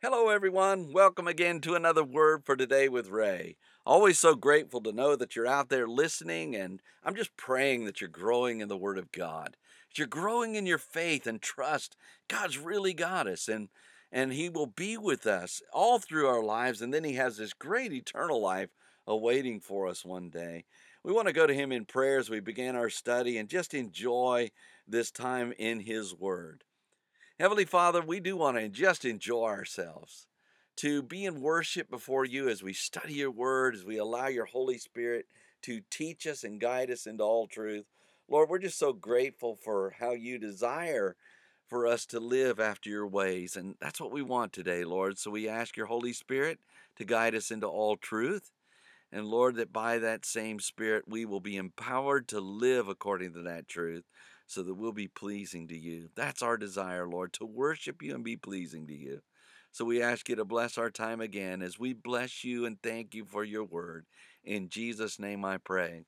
Hello, everyone. Welcome again to another Word for Today with Ray. Always so grateful to know that you're out there listening, and I'm just praying that you're growing in the Word of God. That you're growing in your faith and trust. God's really got us, and He will be with us all through our lives, and then He has this great eternal life awaiting for us one day. We want to go to Him in prayer as we begin our study and just enjoy this time in His Word. Heavenly Father, we do want to just enjoy ourselves, to be in worship before you as we study your word, as we allow your Holy Spirit to teach us and guide us into all truth. Lord, we're just so grateful for how you desire for us to live after your ways. And that's what we want today, Lord. So we ask your Holy Spirit to guide us into all truth. And Lord, that by that same Spirit, we will be empowered to live according to that truth so that we'll be pleasing to you. That's our desire, Lord, to worship you and be pleasing to you. So we ask you to bless our time again as we bless you and thank you for your word. In Jesus' name I pray.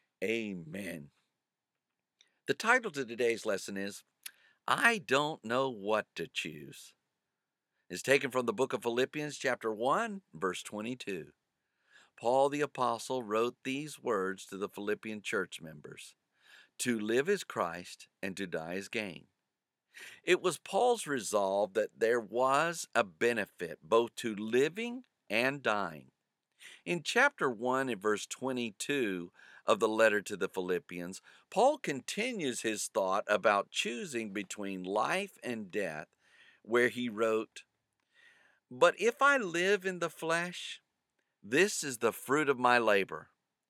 Amen. The title to today's lesson is I Don't Know What to Choose. It's taken from the book of Philippians, chapter 1, verse 22. Paul the Apostle wrote these words to the Philippian church members: To live is Christ, and to die is gain. It was Paul's resolve that there was a benefit both to living and dying. In chapter 1 and verse 22 of the letter to the Philippians, Paul continues his thought about choosing between life and death, where he wrote, But if I live in the flesh, this is the fruit of my labor.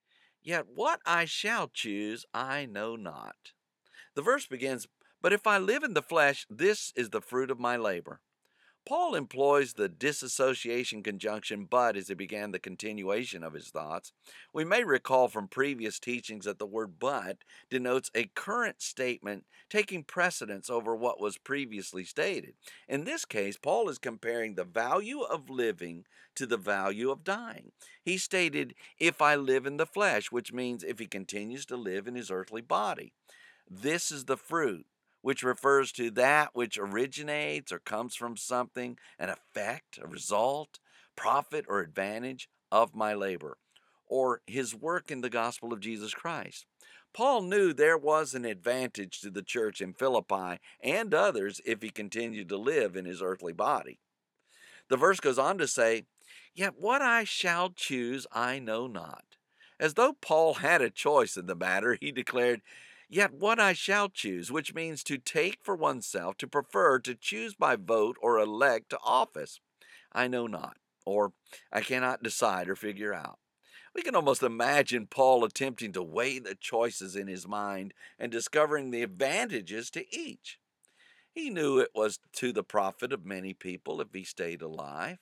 Yet what I shall choose, I know not. The verse begins, But if I live in the flesh, this is the fruit of my labor. Paul employs the disassociation conjunction but as he began the continuation of his thoughts. We may recall from previous teachings that the word but denotes a current statement taking precedence over what was previously stated. In this case, Paul is comparing the value of living to the value of dying. He stated, if I live in the flesh, which means if he continues to live in his earthly body. This is the fruit, which refers to that which originates or comes from something, an effect, a result, profit, or advantage of my labor, or his work in the gospel of Jesus Christ. Paul knew there was an advantage to the church in Philippi and others if he continued to live in his earthly body. The verse goes on to say, Yet what I shall choose I know not. As though Paul had a choice in the matter, he declared, Yet what I shall choose, which means to take for oneself, to prefer, to choose by vote or elect to office, I know not, or I cannot decide or figure out. We can almost imagine Paul attempting to weigh the choices in his mind and discovering the advantages to each. He knew it was to the profit of many people if he stayed alive,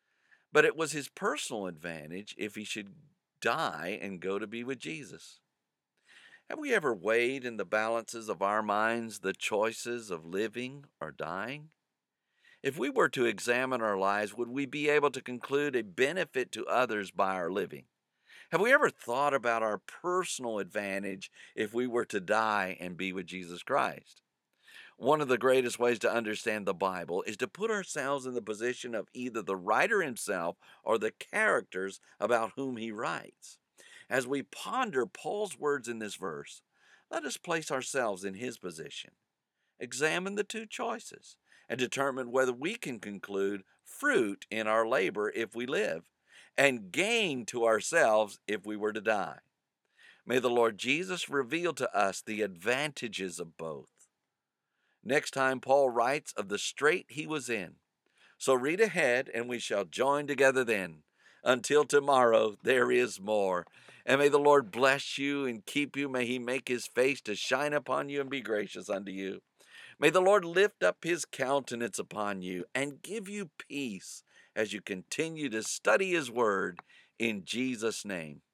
but it was his personal advantage if he should die and go to be with Jesus. Have we ever weighed in the balances of our minds the choices of living or dying? If we were to examine our lives, would we be able to conclude a benefit to others by our living? Have we ever thought about our personal advantage if we were to die and be with Jesus Christ? One of the greatest ways to understand the Bible is to put ourselves in the position of either the writer himself or the characters about whom he writes. As we ponder Paul's words in this verse, let us place ourselves in his position, examine the two choices, and determine whether we can conclude fruit in our labor if we live, and gain to ourselves if we were to die. May the Lord Jesus reveal to us the advantages of both. Next time, Paul writes of the strait he was in. So read ahead, and we shall join together then. Until tomorrow, there is more. And may the Lord bless you and keep you. May he make his face to shine upon you and be gracious unto you. May the Lord lift up his countenance upon you and give you peace as you continue to study his word in Jesus' name.